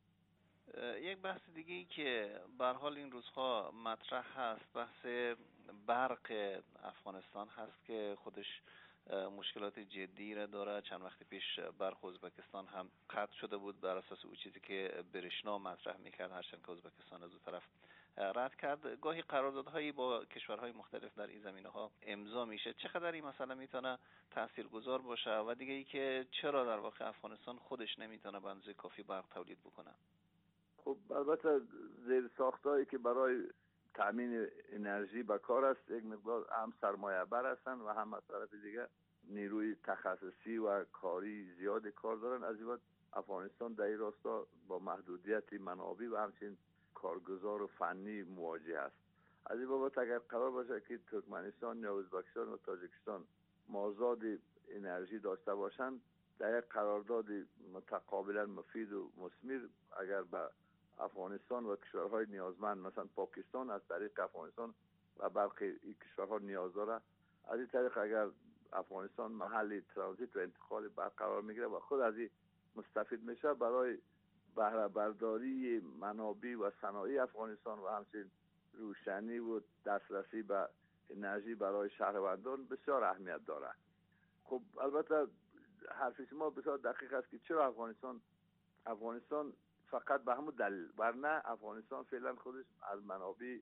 یک بحث دیگه ای که به هر حال این روزها مطرح هست، بحث برق افغانستان هست که خودش مشکلات جدی را داره. چند وقت پیش برق ازبکستان هم قطع شده بود بر اساس اون چیزی که برشنا مطرح میکرد، هرچند که ازبکستان از اون طرف رد کرد. گاهی قراردادهایی با کشورهای مختلف در این زمینه‌ها امضا میشه. چقدر این مسئله میتونه تاثیرگذار باشه و دیگه ای که چرا در واقع افغانستان خودش نمیتونه به اندازه کافی برق تولید بکنه؟ خب البته زیر ساختایی که برای تامین انرژی به کار است، یک مقدار هم سرمایه بر هستن و هم از طرف دیگه نیروی تخصصی و کاری زیاد کار دارن. از این بعد افغانستان در این راستا با محدودیت منابع و همچنین کارگزار و فنی مواجه است. از این بابت اگر قرار باشه که ترکمنستان یا ازبکستان و تاجیکستان مازاد انرژی داشته باشند، در یک قرارداد متقابلا مفید و مثمر، اگر به افغانستان و کشورهای نیازمند مثلا پاکستان از طریق افغانستان و برخی این کشورها نیاز داره، از این طریق اگر افغانستان محل ترانزیت و انتقال برق قرار میگیره و خود از این مستفید میشه، برای بهره برداری منابع و صنایع افغانستان و همچنین روشنی و دسترسی به انرژی برای شهروندان بسیار اهمیت دارد. خب البته حرف شما بسیار دقیق است که چرا افغانستان افغانستان فقط به همون دلیل، ورنه افغانستان فعلا خودش از منابع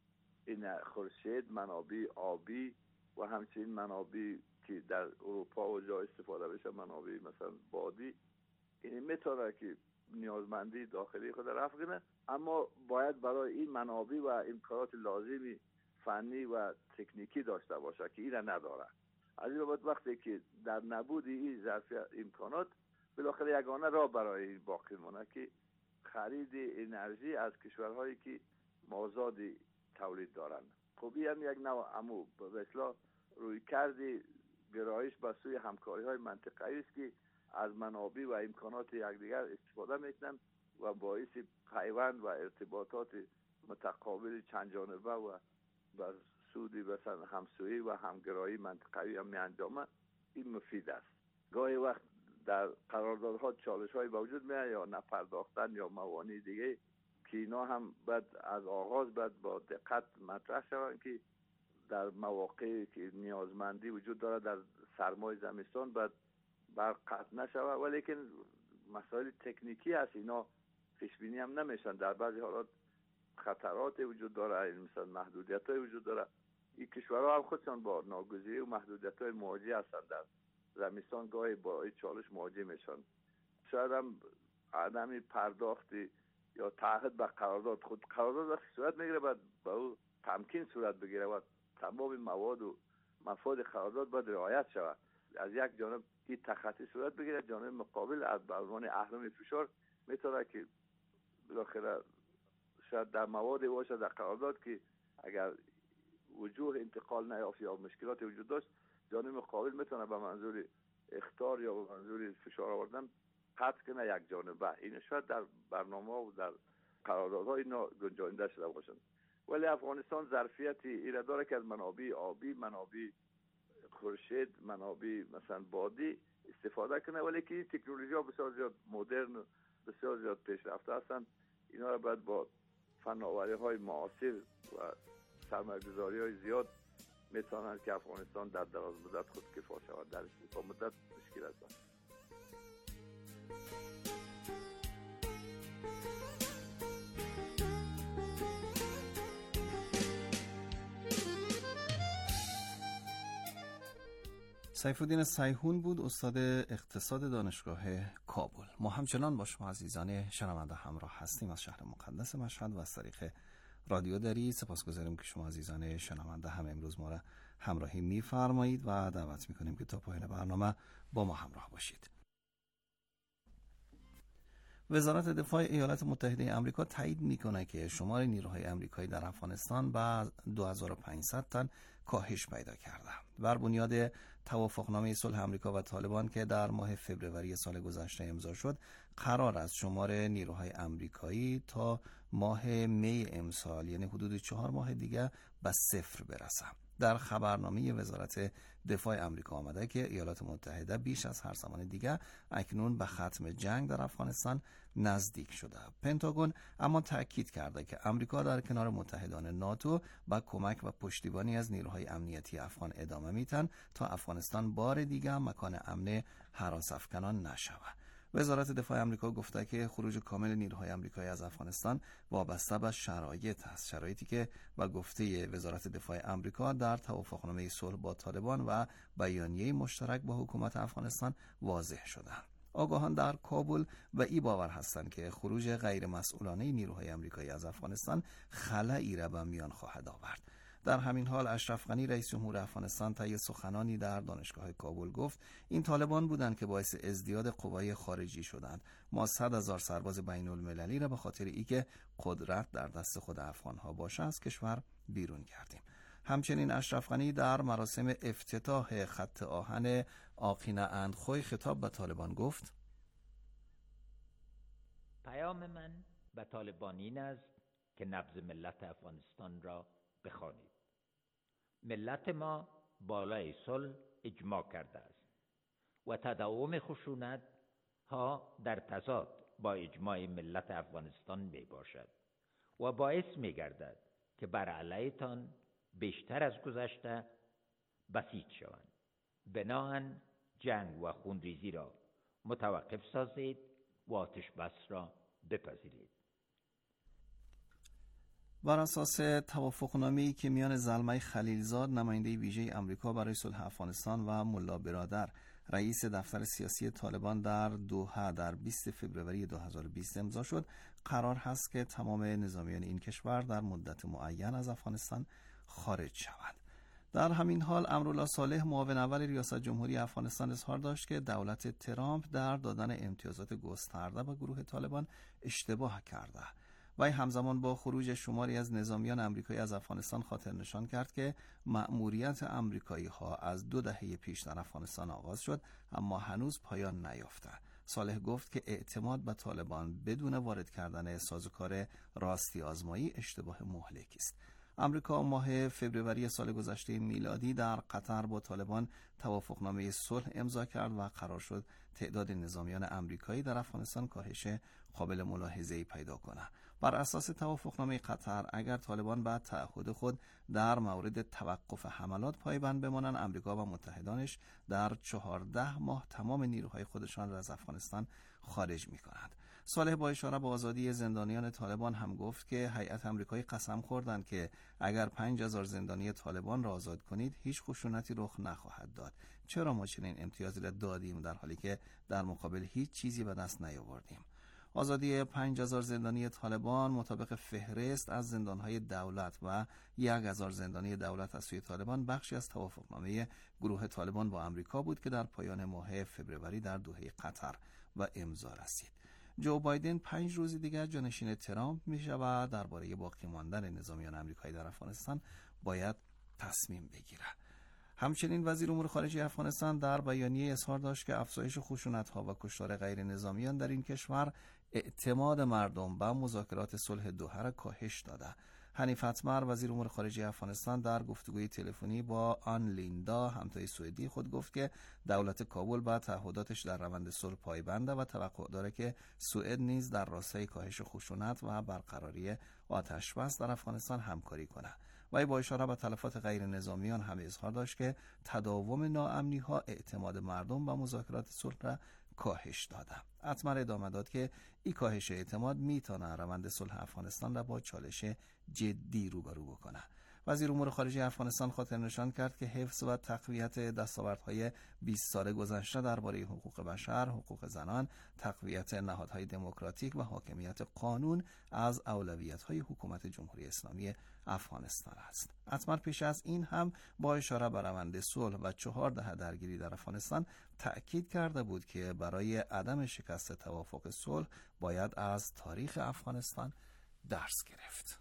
این خورشید، منابع آبی و همچنین منابع که در اروپا و جا استفاده بشه، منابع مثلا بادی، این میتونه که نیازمندی داخلی خود رفع کنه، اما باید برای این منابع و امکانات لازمی فنی و تکنیکی داشته باشه که این نداره. از این بابت وقتی که در نبود این ظرفیت امکانات، بالاخره یگانه راه برای این باقی مونه که خرید انرژی از کشورهایی که مازاد تولید دارند. خب این هم یک نوع امو به اصطلاح روی کردی گرایش به سوی همکاری های منطقه‌ای است که از منابع و امکانات یکدیگر استفاده میکنن و باعث پیوند و ارتباطات متقابل چند جانبه و بر سود مثلا همسویی و همگرایی منطقه‌ای هم می انجامه. این مفید است. گاهی وقت در قراردادها چالش های وجود میاد یا نپرداختن یا موانع دیگه که اینا هم باید از آغاز باید با دقت مطرح شوند که در مواقعی که نیازمندی وجود داره در سرمای زمستان باید برق قطع نشود، ولیکن مسائل تکنیکی هست، اینا پیش بینی هم نمیشن. در بعضی حالات خطرات وجود داره، مثلا محدودیت های وجود داره. این کشورها هم خودشان با ناگزیری و محدودیت های مواجه هستند. در زمستان گاهی با این چالش مواجه میشن. شاید هم عدم پرداختی یا تعهد به قرارداد، خود قرارداد وقتی صورت میگیره باید با او تمکین صورت بگیره و تمام مواد و مفاد قرارداد باید رعایت شود. از یک جانب این تخطی صورت بگیره، جانب مقابل از به عنوان اهرم فشار میتونه که بالاخره شاید در مواد باشه در قرارداد که اگر وجوه انتقال نیافت یا مشکلات وجود داشت، جانب مقابل میتونه به منظور اخطار یا به منظور فشار آوردن قطع کنه یک جانبه. این شاید در برنامه و در قراردادها اینا گنجانده شده باشند. ولی افغانستان ظرفیتی ایره داره که از منابع آبی، منابع خورشید، منابع مثلا بادی استفاده کنه، ولی که تکنولوژی ها بسیار زیاد مدرن و بسیار زیاد پیشرفته هستند. اینا را باید با فناوری های معاصر و سرمایه‌گذاری های زیاد میتونند که افغانستان در دراز مدت خود کفا شود. در کوتاه مدت مشکل است. سیفالدین سیحون بود، استاد اقتصاد دانشگاه کابل. ما همچنان با شما عزیزان شنونده همراه هستیم از شهر مقدس مشهد و از طریق رادیو دری. سپاسگزاریم که شما عزیزان شنونده هم امروز ما را همراهی می‌فرمایید و دعوت می‌کنیم که تا پایان برنامه با ما همراه باشید. وزارت دفاع ایالات متحده آمریکا تایید می‌کند که شمار نیروهای آمریکایی در افغانستان به دو هزار و پانصد تن کاهش پیدا کرده. بر بنیاد توافقنامه صلح آمریکا و طالبان که در ماه فوریه سال گذشته امضا شد، قرار است شمار نیروهای آمریکایی تا ماه می امسال، یعنی حدود چهار ماه دیگه، به صفر برسه. در خبرنامه وزارت دفاع آمریکا آمده که ایالات متحده بیش از هر زمان دیگه اکنون به ختم جنگ در افغانستان نزدیک شده. پنتاگون اما تأکید کرده که آمریکا در کنار متحدان ناتو با کمک و پشتیبانی از نیروهای امنیتی افغان ادامه میتن تا افغانستان بار دیگه مکان امن هراس افکنان نشود. وزارت دفاع آمریکا گفته که خروج کامل نیروهای آمریکایی از افغانستان وابسته به شرایط است، شرایطی که با گفته وزارت دفاع آمریکا در توافقنامه صلح با طالبان و بیانیه مشترک با حکومت افغانستان واضح شدند. آگاهان در کابل و ای باور هستند که خروج غیر مسئولانه نیروهای آمریکایی از افغانستان خلایی را به میان خواهد آورد. در همین حال اشرف غنی رئیس جمهور افغانستان طی سخنانی در دانشگاه کابل گفت این طالبان بودند که باعث ازدیاد قوای خارجی شدند. ما صد هزار سرباز بین المللی را به خاطر اینکه قدرت در دست خود افغانها باشه از کشور بیرون کردیم. همچنین اشرف غنی در مراسم افتتاح خط آهن آقینه اندخوی خطاب به طالبان گفت پیام من به طالبان این است که نبض ملت افغانستان را بخوانید. ملت ما بالای صلح اجماع کرده است و تداوم خشونت ها در تضاد با اجماع ملت افغانستان می باشد و باعث می گردد که بر علیتان بیشتر از گذشته بسیج شوند. بناهن جنگ و خونریزی را متوقف سازید و آتش بس را بپذیرید. بر اساس توافقنامه‌ای که میان زلمه خلیلزاد نماینده ویژه آمریکا برای صلح افغانستان و ملا برادر رئیس دفتر سیاسی طالبان در دوحه در بیست فوریه دو هزار و بیست امضا شد، قرار هست که تمام نظامیان این کشور در مدت معین از افغانستان خارج شوند. در همین حال امرالله صالح معاون اول ریاست جمهوری افغانستان اظهار داشت که دولت ترامپ در دادن امتیازات گسترده به گروه طالبان اشتباه کرده. وی همزمان با خروج شماری از نظامیان آمریکایی از افغانستان خاطر نشان کرد که مأموریت آمریکایی ها از دو دهه پیش در افغانستان آغاز شد اما هنوز پایان نیافته. صالح گفت که اعتماد به طالبان بدون وارد کردن سازوکار راستی آزمایی اشتباه مهلکی است. آمریکا ماه فوریه سال گذشته میلادی در قطر با طالبان توافقنامه صلح امضا کرد و قرار شد تعداد نظامیان آمریکایی در افغانستان کاهش قابل ملاحظه‌ای پیدا کنه. بر اساس توافقنامه قطر اگر طالبان به تعهد خود در مورد توقف حملات پایبند بمانند، آمریکا و متحدانش در چهارده ماه تمام نیروهای خودشان را از افغانستان خارج می‌کنند. صالح با اشاره به آزادی زندانیان طالبان هم گفت که هیئت آمریکایی قسم خوردند که اگر پنج هزار زندانی طالبان را آزاد کنید هیچ خشونتی رخ نخواهد داد. چرا ما چنین امتیازی را دادیم در حالی که در مقابل هیچ چیزی به دست نیاوردیم؟ آزادی پنج هزار زندانی طالبان مطابق فهرست از زندانهای دولت و یک هزار زندانی دولت از سوی طالبان بخشی از توافقنامه گروه طالبان با آمریکا بود که در پایان ماه فوریه در دوحه قطر و امضا رسید. جو بایدن پنج روز دیگر جانشین ترامپ میشه و درباره باقی ماندن نظامیان آمریکایی در افغانستان باید تصمیم بگیره. همچنین وزیر امور خارجه افغانستان در بیانیه اظهار داشت که افزایش خشونت‌ها و کشتار غیر نظامیان در این کشور اعتماد مردم به مذاکرات صلح دوحه را کاهش داده. حنیف اتمر وزیر امور خارجه افغانستان در گفتگوی تلفنی با آن لیندا همتای سوئدی خود گفت که دولت کابل با تعهداتش در روند صلح پایبنده و توقع داره که سوئد نیز در راستای کاهش خشونت و برقراری آتش بس در افغانستان همکاری کنه. وی با اشاره به تلفات غیر نظامیان هم اظهار داشت که تداوم ناامنی ها اعتماد مردم به مذاکرات صلح را کاهش داده. اتمر ادامه داد که این کاهش اعتماد میتونه روند صلح افغانستان را با چالش جدی روبرو بکنه. وزیر امور خارجه افغانستان خاطر نشان کرد که حفظ و تقویت دستاوردهای بیست ساله گذشته درباره حقوق بشر، حقوق زنان، تقویت نهادهای دموکراتیک و حاکمیت قانون از اولویت‌های حکومت جمهوری اسلامی افغانستان است. اتمر پیش از این هم با اشاره به روند صلح و چهار دهه درگیری در افغانستان تأکید کرده بود که برای عدم شکست توافق صلح باید از تاریخ افغانستان درس گرفت.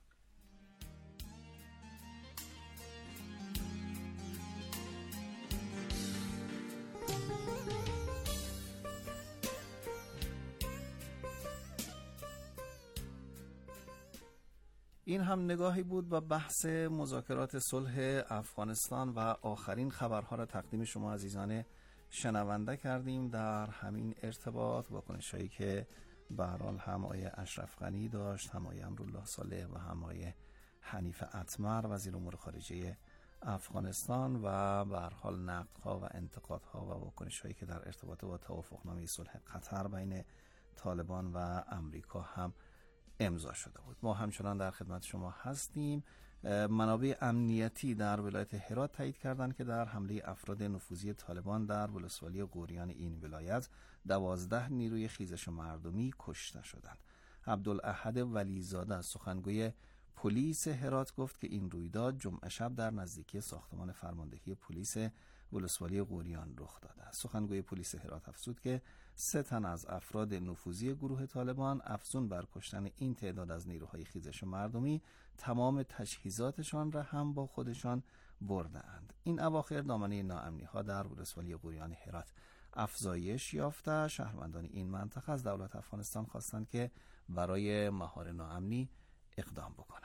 این هم نگاهی بود به بحث مذاکرات صلح افغانستان و آخرین خبرها را تقدیم شما عزیزان شنونده کردیم. در همین ارتباط واکنش‌هایی که به هر حال هم آقای اشرف غنی داشت، هم آقای امرالله صالح و هم آقای حنیف اتمر وزیر امور خارجه افغانستان و به هر حال نقدها و انتقادها و واکنش‌هایی که در ارتباط با توافقنامه صلح قطر بین طالبان و آمریکا هم امضا شده بود. ما همچنان در خدمت شما هستیم. منابع امنیتی در ولایت هرات تایید کردند که در حمله افراد نفوذی طالبان در ولسوالی غوریان این ولایت دوازده نیروی خیزش مردمی کشته شدند. عبدالاحد ولیزاده سخنگوی پلیس هرات گفت که این رویداد جمعه شب در نزدیکی ساختمان فرماندهی پلیس ولسوالی غوریان رخ داده است. سخنگوی پلیس هرات افزود که سه تن از افراد نفوذی گروه طالبان افزون بر کشتن این تعداد از نیروهای خیزش مردمی تمام تجهیزاتشان را هم با خودشان برده اند. این اواخر دامنه ناامنی ها در ولسوالی غوریان هرات افزایش یافته. شهروندان این منطقه از دولت افغانستان خواستند که برای مهار ناامنی اقدام بکنند.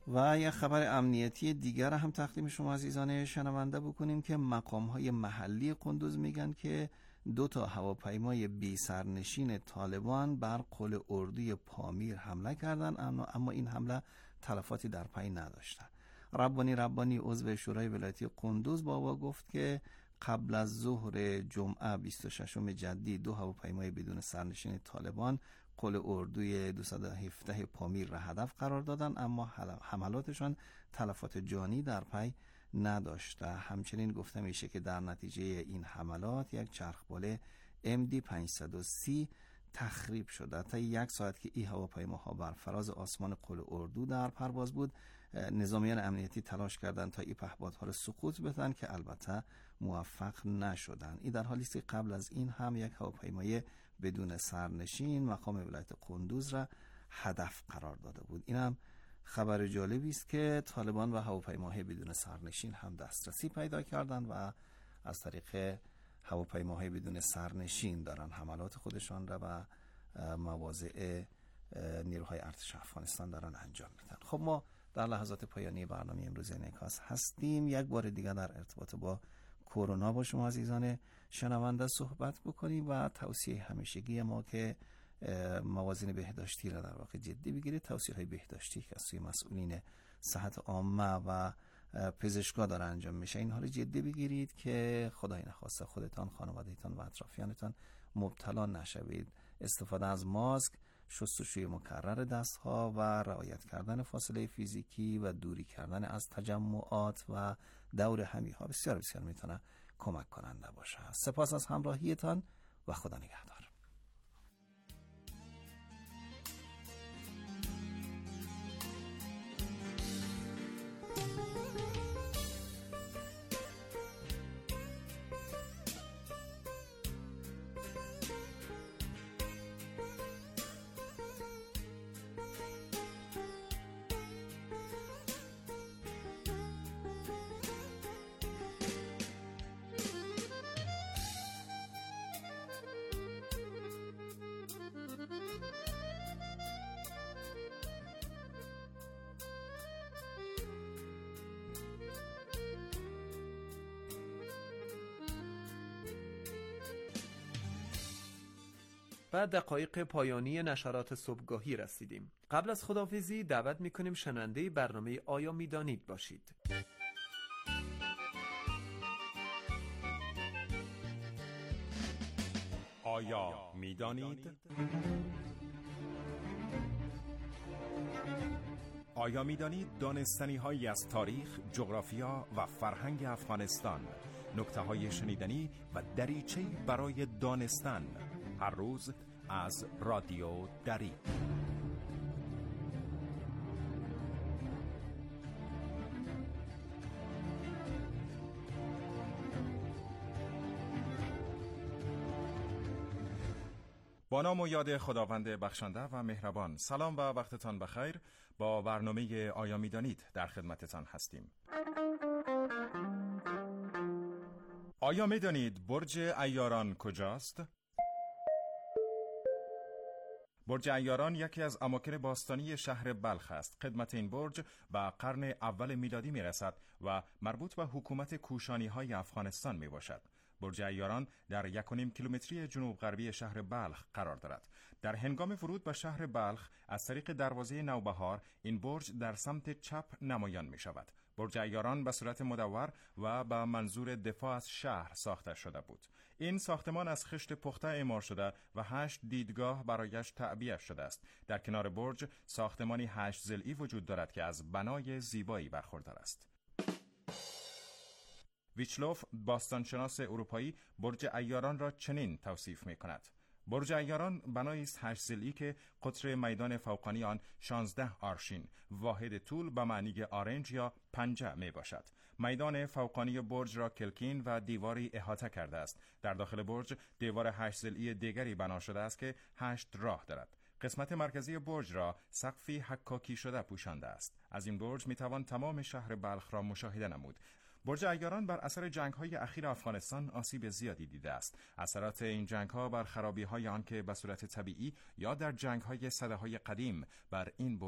و یک خبر امنیتی دیگر هم تقدیم شما عزیزان شنونده بکنیم که مقام‌های محلی قندوز میگن که دو تا هواپیمای بی سرنشین طالبان بر قل اردوی پامیر حمله کردند، اما این حمله تلفاتی در پی نداشته. ربانی ربانی عضو شورای ولایتی قندوز بابا گفت که قبل از ظهر جمعه بیست و ششم جدی دو هواپیمای بدون سرنشین طالبان قل اردوی دویست و هفده پامیر را هدف قرار دادند، اما حملاتشان تلفات جانی در پی نداشته. همچنین گفته میشه که در نتیجه این حملات یک چرخبال ام دی پانصد و سی تخریب شده. تا یک ساعت که این هواپیماها بر فراز آسمان قل اردو در پرواز بود، نظامیان امنیتی تلاش کردند تا این پهپادها را سقوط بدن که البته موفق نشدند. این در حالی است که قبل از این هم یک هواپیمای بدون سرنشین مقام ولایت قندوز را هدف قرار داده بود. این هم خبر جالبی است که طالبان و هواپیماهای بدون سرنشین هم دسترسی پیدا کردند و از طریق هواپیماهای بدون سرنشین دارن حملات خودشان را و مواضع نیروهای ارتش افغانستان دارن انجام میدن. خب ما در لحظات پایانی برنامه امروز انعکاس هستیم. یک بار دیگر در ارتباط با کرونا با شما عزیزان شنونده صحبت بکنیم و توصیه همیشگی ما که موازین بهداشتی را در واقع جدی بگیرید. توصیه های بهداشتی که از سوی مسئولین صحت عامه و پزشکا داره انجام میشه، اینها رو جدی بگیرید که خدای نخواسته خودتان، خانوادهتان و اطرافیانتان مبتلا نشوید. استفاده از ماسک، شستشوی مکرر دستها و رعایت کردن فاصله فیزیکی و دوری کردن از تجمعات و دور همی ها بسیار بسیار میتونه کمک کننده باشه. سپاس از همراهیتان و خدا نگهدار. و دقایق پایانی نشرات صبحگاهی رسیدیم. قبل از خداحافظی دعوت میکنیم شنونده برنامه آیا میدانید باشید. آیا میدانید؟ آیا میدانید دانستنی هایی از تاریخ، جغرافیا و فرهنگ افغانستان، نکته های شنیدنی و دریچه‌ای برای دانستن، هر روز از رادیو دری. با نام و یاد خداوند بخشنده و مهربان. سلام و وقتتان بخیر. با برنامه آیا میدانید در خدمتتان هستیم. آیا میدانید برج عیاران کجاست؟ برج عیاران یکی از اماکن باستانی شهر بلخ است. قدمت این برج به قرن اول میلادی می رسد و مربوط به حکومت کوشانی های افغانستان می باشد. برج عیاران در یک و نیم کیلومتری جنوب غربی شهر بلخ قرار دارد. در هنگام ورود به شهر بلخ از طریق دروازه نوبهار این برج در سمت چپ نمایان می شود. برج عیاران به صورت مدور و به منظور دفاع از شهر ساخته شده بود. این ساختمان از خشت پخته اعمار شده و هشت دیدگاه برایش تعبیه شده است. در کنار برج ساختمانی هشت ضلعی وجود دارد که از بنای زیبایی برخوردار است. ویچلوف باستانشناس اروپایی برج عیاران را چنین توصیف می کند: برج عیاران بنایی است هشت ضلعی که قطر میدان فوقانی آن شانزده آرشین، واحد طول به معنی آرنج یا پنجه می باشد. میدان فوقانی برج را کلکین و دیواری احاطه کرده است. در داخل برج دیوار هشت ضلعی دیگری بنا شده است که هشت راه دارد. قسمت مرکزی برج را سقفی حکاکی شده پوشانده است. از این برج می توان تمام شهر بلخ را مشاهده نمود. برج عیاران بر اثر جنگ‌های اخیر افغانستان آسیب زیادی دیده است. اثرات این جنگ‌ها بر خرابی‌های آن که به صورت طبیعی یا در جنگ‌های سده‌های قدیم بر این برج